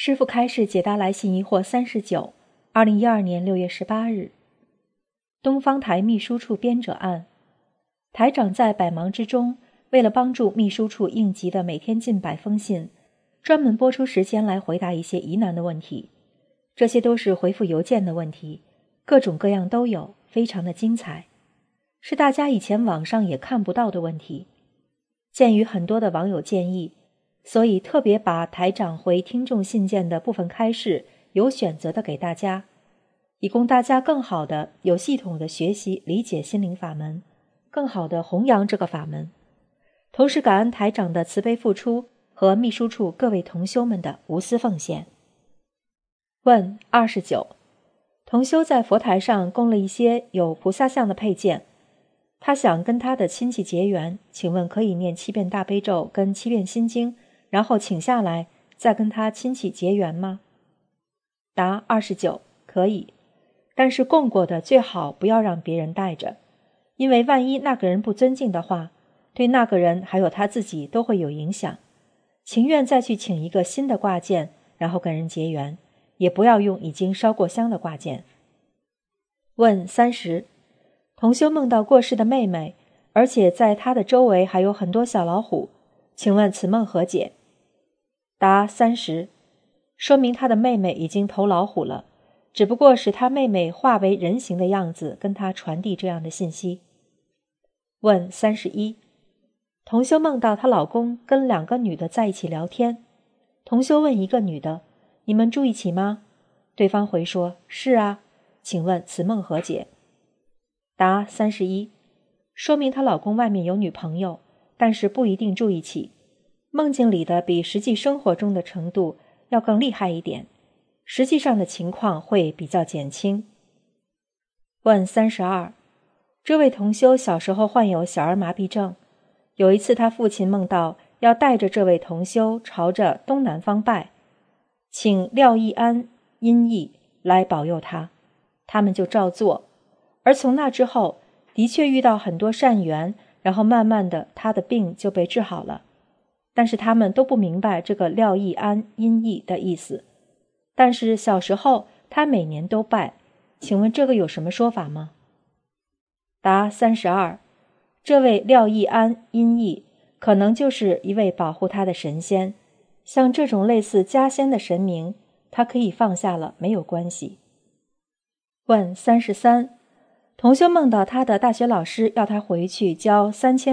师父开示解答来信疑惑39 2012年6月18日。东方台秘书处编者案，台长在百忙之中，为了帮助秘书处应急的每天近100封信，专门拨出时间来回答一些疑难的问题。这些都是回复邮件的问题，各种各样都有，非常的精彩，是大家以前网上也看不到的问题。鉴于很多的网友建议，所以特别把台长回听众信件的部分开示有选择的给大家，以供大家更好的有系统的学习理解心灵法门，更好的弘扬这个法门。同时感恩台长的慈悲付出和秘书处各位同修们的无私奉献。问29，同修在佛台上供了一些有菩萨像的配件，他想跟他的亲戚结缘，请问可以念7遍大悲咒跟7遍心经，然后请下来再跟他亲戚结缘吗？答29，可以，但是供过的最好不要让别人带着，因为万一那个人不尊敬的话，对那个人还有他自己都会有影响。情愿再去请一个新的挂件，然后跟人结缘，也不要用已经烧过香的挂件。问30，同修梦到过世的妹妹，而且在她的周围还有很多小老虎，请问此梦何解？答30，说明他的妹妹已经投老虎了，只不过使他妹妹化为人形的样子跟他传递这样的信息。问31，同修梦到她老公跟2个女的在一起聊天，同修问一个女的，你们住一起吗？对方回说，是啊，请问此梦何解？答31，说明她老公外面有女朋友，但是不一定住一起，梦境里的比实际生活中的程度要更厉害一点，实际上的情况会比较减轻。问32，这位同修小时候患有小儿麻痹症，有一次他父亲梦到要带着这位同修朝着东南方拜，请廖义安音译来保佑他，他们就照做，而从那之后的确遇到很多善缘，然后慢慢的他的病就被治好了。但是他们都不明白这个廖义安音译的意思，但是小时候他每年都拜，请问这个有什么说法吗？答32，这位廖义安音译可能就是一位保护他的神仙，像这种类似家仙的神明，他可以放下了，没有关系。问33，同修梦到他的大学老师要他回去交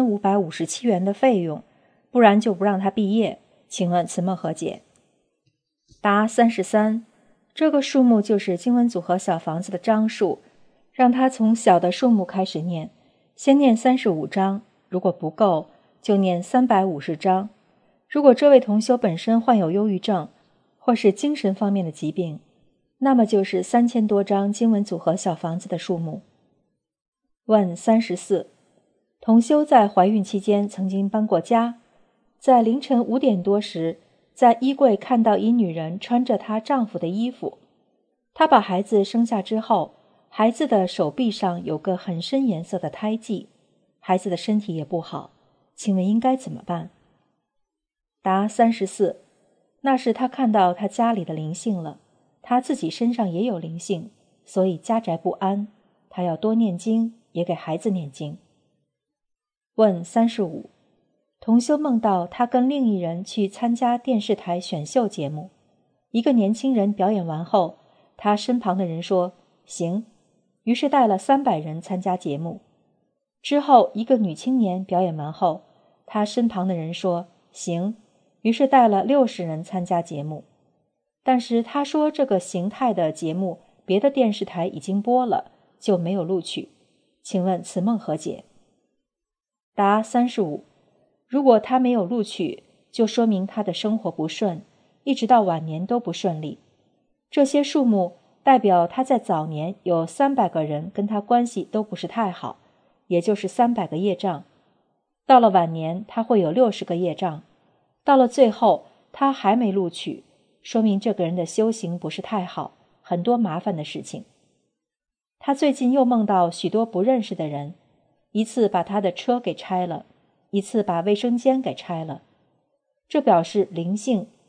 3557元的费用，不然就不让他毕业，请问此梦何解？答33，这个数目就是经文组合小房子的章数，让他从小的数目开始念，先念35章，如果不够就念350章。如果这位同修本身患有忧郁症或是精神方面的疾病，那么就是3000多章经文组合小房子的数目。问34，同修在怀孕期间曾经搬过家，在凌晨5点多时，在衣柜看到一女人穿着她丈夫的衣服，她把孩子生下之后，孩子的手臂上有个很深颜色的胎记，孩子的身体也不好，请问应该怎么办？答34，那是她看到她家里的灵性了，她自己身上也有灵性，所以家宅不安，她要多念经，也给孩子念经。问35，同修梦到他跟另一人去参加电视台选秀节目，一个年轻人表演完后，他身旁的人说行，于是带了300人参加节目。之后一个女青年表演完后，他身旁的人说行，于是带了60人参加节目。但是他说这个形态的节目别的电视台已经播了，就没有录取，请问此梦何解？答35，如果他没有录取，就说明他的生活不顺，一直到晚年都不顺利。这些数目代表他在早年有300个人跟他关系都不是太好，也就是300个业障。到了晚年他会有60个业障，到了最后他还没录取，说明这个人的修行不是太好，很多麻烦的事情。他最近又梦到许多不认识的人，一次把他的车给拆了，一次把卫生间给拆了，这表示灵性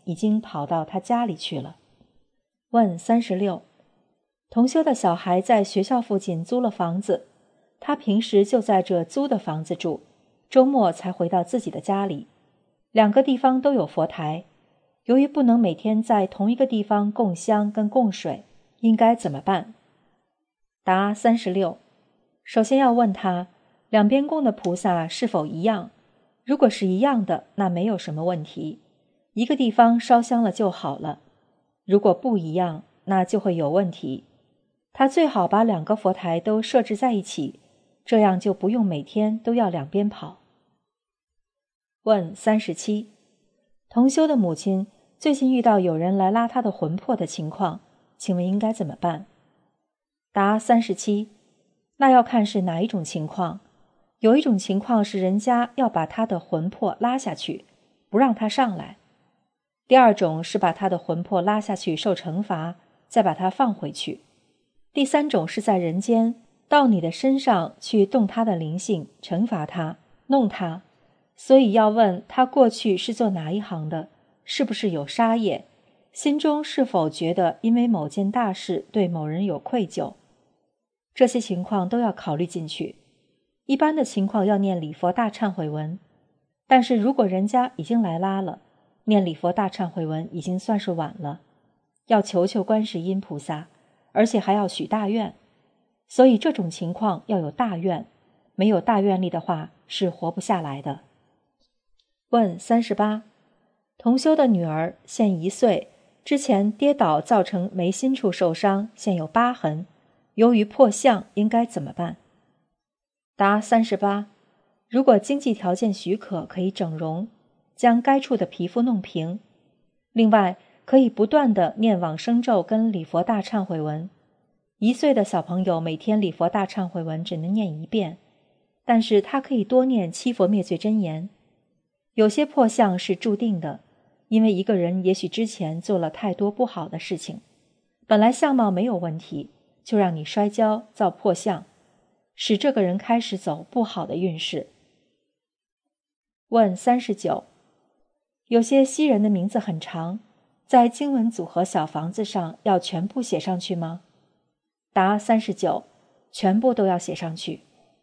已经跑到他家里去了。问36，同修的小孩在学校附近租了房子，他平时就在这租的房子住，周末才回到自己的家里。两个地方都有佛台，由于不能每天在同一个地方供香跟供水，应该怎么办？答36，首先要问他，两边供的菩萨是否一样？如果是一样的，那没有什么问题，一个地方烧香了就好了。如果不一样，那就会有问题。他最好把两个佛台都设置在一起，这样就不用每天都要两边跑。问37，同修的母亲最近遇到有人来拉她的魂魄的情况，请问应该怎么办？答37，那要看是哪一种情况。有一种情况是人家要把他的魂魄拉下去，不让他上来。第二种是把他的魂魄拉下去受惩罚，再把他放回去。第三种是在人间到你的身上去动他的灵性，惩罚他，弄他。所以要问他过去是做哪一行的，是不是有杀业，心中是否觉得因为某件大事对某人有愧疚，这些情况都要考虑进去。一般的情况要念礼佛大忏悔文，但是如果人家已经来拉了，念礼佛大忏悔文已经算是晚了，要求求观世音菩萨，而且还要许大愿。所以这种情况要有大愿，没有大愿力的话是活不下来的。问38，同修的女儿现1岁，之前跌倒造成眉心处受伤，现有疤痕，由于破相应该怎么办？答38，如果经济条件许可，可以整容，将该处的皮肤弄平。另外可以不断地念往生咒跟礼佛大忏悔文。1岁的小朋友每天礼佛大忏悔文只能念1遍，但是他可以多念七佛灭罪真言。有些破相是注定的，因为一个人也许之前做了太多不好的事情，本来相貌没有问题，就让你摔跤造破相，使这个人开始走不好的运势。问39，有些西人的名字很长，在经文组合小房子上要全部写上去吗？答39，全部都要写上去。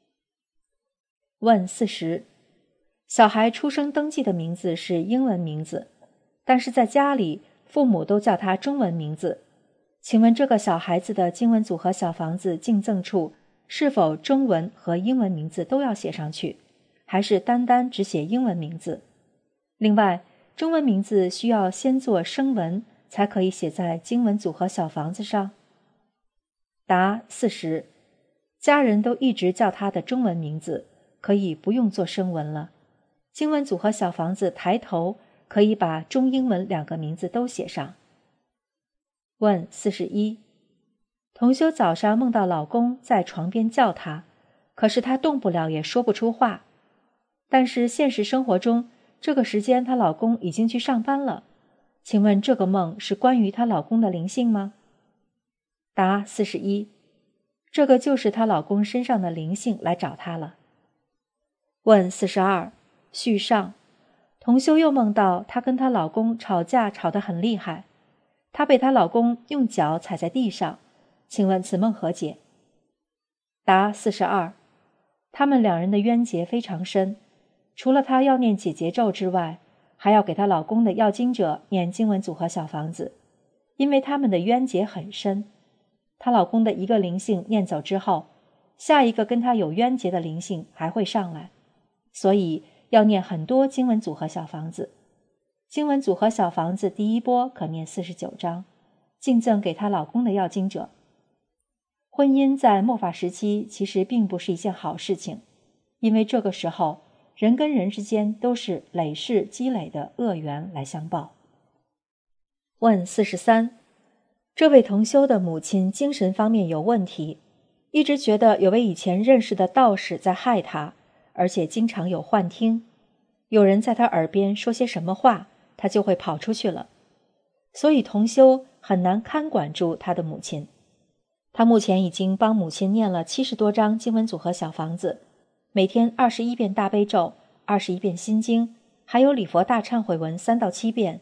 问40，小孩出生登记的名字是英文名字，但是在家里父母都叫他中文名字，请问这个小孩子的经文组合小房子敬赠处是否中文和英文名字都要写上去，还是单单只写英文名字？另外，中文名字需要先做声文才可以写在经文组合小房子上？答40，家人都一直叫他的中文名字，可以不用做声文了。经文组合小房子抬头可以把中英文2个名字都写上。问41，同修早上梦到老公在床边叫她，可是她动不了也说不出话，但是现实生活中这个时间她老公已经去上班了，请问这个梦是关于她老公的灵性吗？答41，这个就是她老公身上的灵性来找她了。问42，续上，同修又梦到她跟她老公吵架吵得很厉害，她被她老公用脚踩在地上，请问此梦何解？答42，他们2人的冤结非常深，除了她要念解结咒之外，还要给她老公的要经者念经文组合小房子，因为他们的冤结很深。她老公的一个灵性念走之后，下一个跟她有冤结的灵性还会上来，所以要念很多经文组合小房子。经文组合小房子第一波可念49章，敬赠给她老公的要经者。婚姻在末法时期其实并不是一件好事情，因为这个时候人跟人之间都是累世积累的恶缘来相报。问43，这位同修的母亲精神方面有问题，一直觉得有位以前认识的道士在害她，而且经常有幻听，有人在她耳边说些什么话，她就会跑出去了，所以同修很难看管住她的母亲。他目前已经帮母亲念了70多章经文组合小房子，每天21遍大悲咒，21遍心经，还有礼佛大忏悔文3到7遍，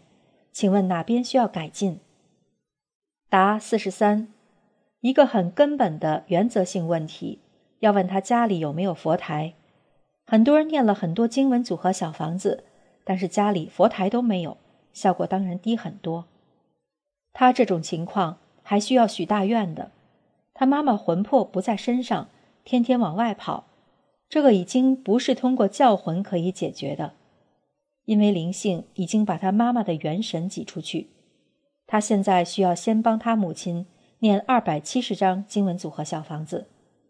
请问哪边需要改进？答43，一个很根本的原则性问题，要问他家里有没有佛台。很多人念了很多经文组合小房子，但是家里佛台都没有，效果当然低很多。他这种情况还需要许大愿的，他妈妈魂魄不在身上，天天往外跑，这个已经不是通过叫魂可以解决的，因为灵性已经把他妈妈的元神挤出去。他现在需要先帮他母亲念270张经文组合小房子。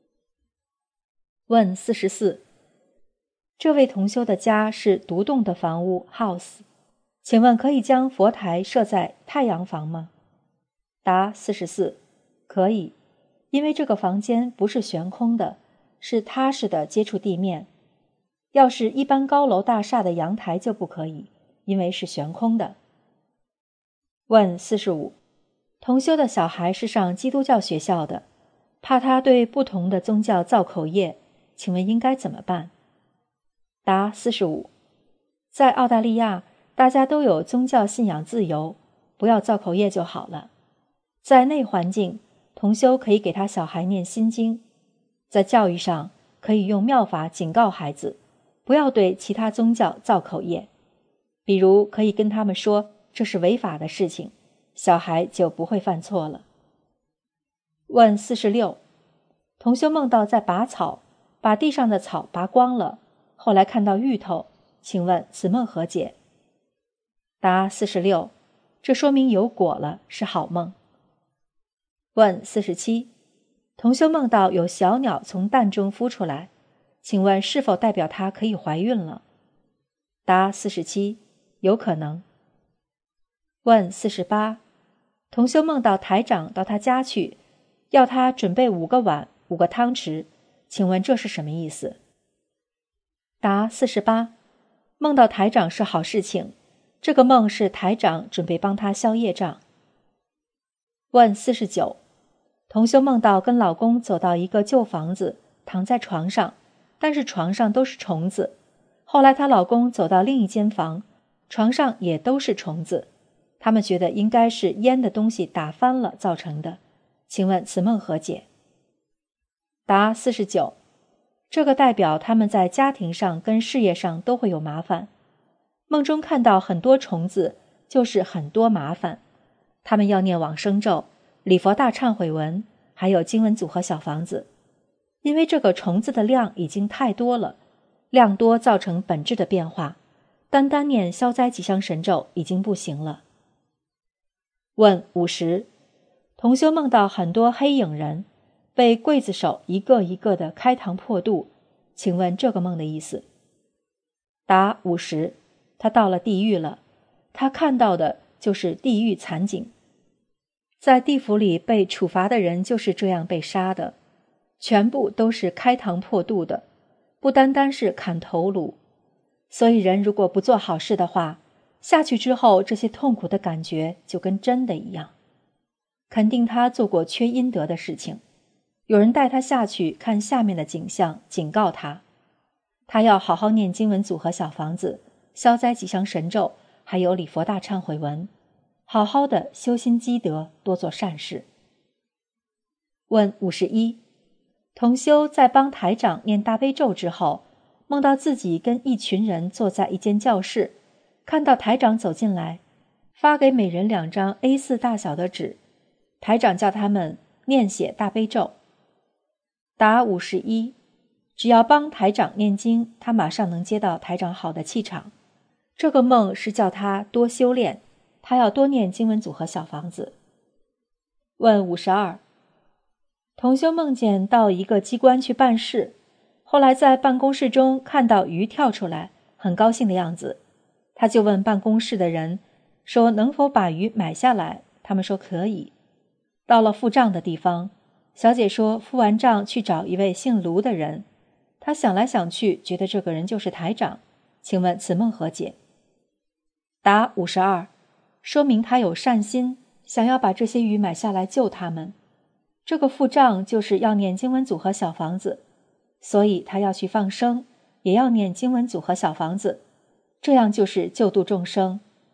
问44，这位同修的家是独栋的房屋 house， 请问可以将佛台设在太阳房吗？答44，可以，因为这个房间不是悬空的，是踏实的接触地面。要是一般高楼大厦的阳台就不可以，因为是悬空的。问45，同修的小孩是上基督教学校的，怕他对不同的宗教造口业，请问应该怎么办？答45，在澳大利亚，大家都有宗教信仰自由，不要造口业就好了。在内环境，同修可以给他小孩念心经，在教育上可以用妙法警告孩子，不要对其他宗教造口业，比如可以跟他们说这是违法的事情，小孩就不会犯错了。问46，同修梦到在拔草，把地上的草拔光了，后来看到芋头，请问此梦何解？答46，这说明有果了，是好梦。问47，同修梦到有小鸟从蛋中孵出来，请问是否代表她可以怀孕了？答47，有可能。问48，同修梦到台长到他家去，要他准备5个碗、5个汤匙，请问这是什么意思？答48，梦到台长是好事情，这个梦是台长准备帮他消业障。问49，同修梦到跟老公走到一个旧房子，躺在床上，但是床上都是虫子。后来她老公走到另一间房，床上也都是虫子，他们觉得应该是腌的东西打翻了造成的，请问此梦何解？答49，这个代表他们在家庭上跟事业上都会有麻烦。梦中看到很多虫子，就是很多麻烦，他们要念往生咒、礼佛大忏悔文，还有经文组合小房子。因为这个虫子的量已经太多了，量多造成本质的变化，单单念消灾吉祥神咒已经不行了。问50，同修梦到很多黑影人被刽子手一个一个的开膛破肚，请问这个梦的意思？答50，他到了地狱了，他看到的就是地狱惨景。在地府里被处罚的人就是这样被杀的，全部都是开膛破肚的，不单单是砍头颅。所以人如果不做好事的话，下去之后这些痛苦的感觉就跟真的一样。肯定他做过缺阴德的事情，有人带他下去看下面的景象，警告他，他要好好念经文组合小房子、消灾吉祥神咒，还有礼佛大忏悔文，好好的修心积德，多做善事。问51，同修在帮台长念大悲咒之后，梦到自己跟一群人坐在一间教室，看到台长走进来，发给每人2张 A4 大小的纸，台长叫他们念写大悲咒。答51，只要帮台长念经，他马上能接到台长好的气场。这个梦是叫他多修炼，他要多念经文组合小房子。问52，同修梦见到一个机关去办事，后来在办公室中看到鱼跳出来，很高兴的样子，他就问办公室的人说能否把鱼买下来，他们说可以。到了付账的地方，小姐说付完账去找一位姓卢的人，他想来想去，觉得这个人就是台长，请问此梦何解？答52，说明他有善心，想要把这些鱼买下来救他们。这个付账就是要念经文组合小房子，所以他要去放生，也要念经文组合小房子，这样就是救度众生。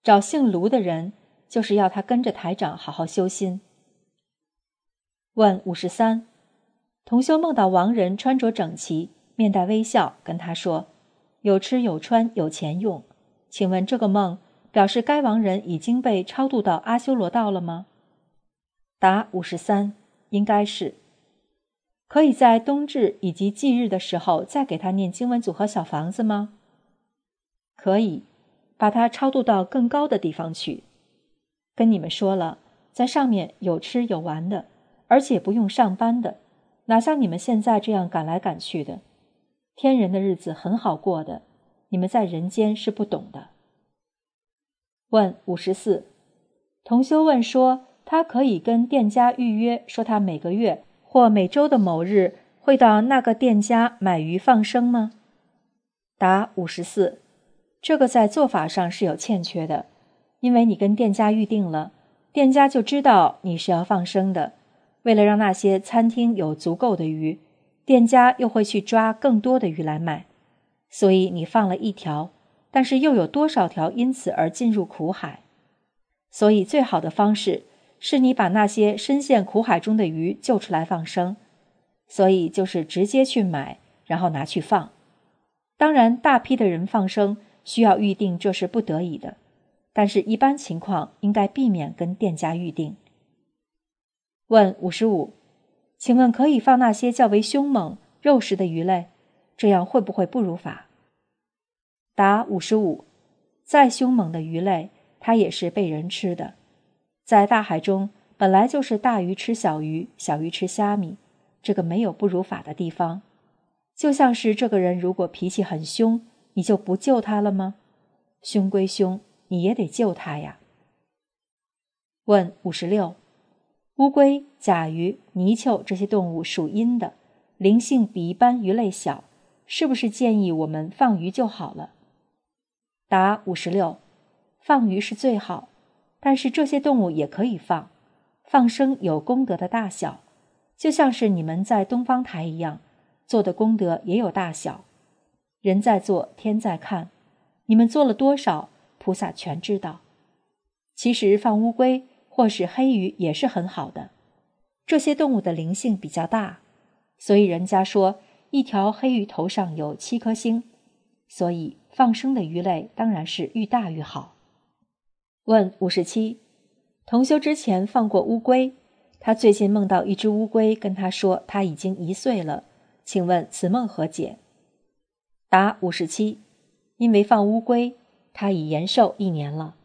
找姓卢的人，就是要他跟着台长好好修心。问53，同修梦到亡人穿着整齐，面带微笑，跟他说有吃有穿有钱用，请问这个梦表示该亡人已经被超度到阿修罗道了吗？答53，应该是。可以在冬至以及忌日的时候再给他念经文组和小房子吗？可以，把他超度到更高的地方去。跟你们说了，在上面有吃有玩的，而且不用上班的，哪像你们现在这样赶来赶去的。天人的日子很好过的，你们在人间是不懂的。问54，同修问说，他可以跟店家预约，说他每个月或每周的某日会到那个店家买鱼放生吗？答54，这个在做法上是有欠缺的，因为你跟店家预定了，店家就知道你是要放生的，为了让那些餐厅有足够的鱼，店家又会去抓更多的鱼来卖，所以你放了一条，但是又有多少条因此而进入苦海？所以最好的方式是你把那些深陷苦海中的鱼救出来放生，所以就是直接去买，然后拿去放。当然大批的人放生需要预定，这是不得已的，但是一般情况应该避免跟店家预定。问55，请问可以放那些较为凶猛肉食的鱼类，这样会不会不如法？答55，再凶猛的鱼类它也是被人吃的，在大海中本来就是大鱼吃小鱼，小鱼吃虾米，这个没有不如法的地方。就像是这个人如果脾气很凶，你就不救他了吗？凶归凶，你也得救他呀。问56，乌龟、甲鱼、泥鳅这些动物属阴的，灵性比一般鱼类小，是不是建议我们放鱼就好了？答56，放鱼是最好，但是这些动物也可以放，放生有功德的大小，就像是你们在东方台一样，做的功德也有大小。人在做，天在看，你们做了多少，菩萨全知道。其实放乌龟或是黑鱼也是很好的，这些动物的灵性比较大，所以人家说一条黑鱼头上有7颗星，所以放生的鱼类当然是愈大愈好。问57，同修之前放过乌龟，他最近梦到一只乌龟跟他说他已经1岁了，请问此梦何解？答57，因为放乌龟，他已延寿1年了。